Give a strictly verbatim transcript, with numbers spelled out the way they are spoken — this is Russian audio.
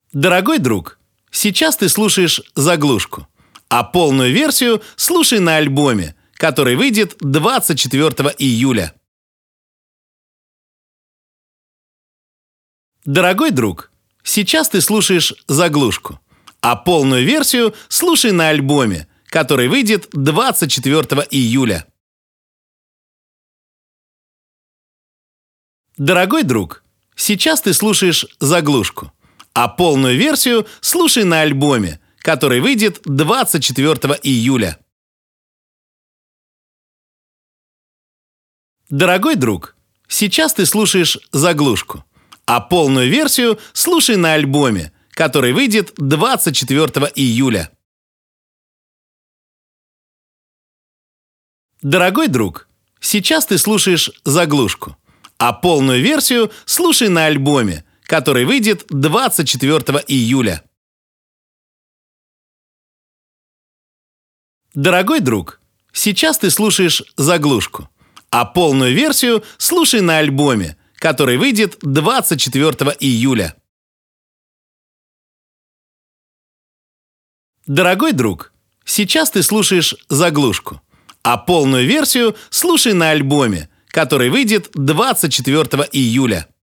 Дорогой друг, сейчас ты слушаешь заглушку, а полную версию слушай на альбоме, который выйдет двадцать четвёртого июля. Дорогой друг, сейчас ты слушаешь заглушку, а полную версию слушай на альбоме, который выйдет двадцать четвёртого июля. Дорогой друг, сейчас ты слушаешь заглушку, а полную версию слушай на альбоме, который выйдет двадцать четвёртого июля. Дорогой друг, сейчас ты слушаешь заглушку, а полную версию слушай на альбоме, который выйдет двадцать четвёртого июля. Дорогой друг, сейчас ты слушаешь заглушку, а полную версию слушай на альбоме, который выйдет двадцать четвёртого июля. Дорогой друг, сейчас ты слушаешь заглушку, а полную версию слушай на альбоме, который выйдет двадцать четвёртого июля. Дорогой друг, сейчас ты слушаешь заглушку, а полную версию слушай на альбоме, который выйдет двадцать четвёртого июля.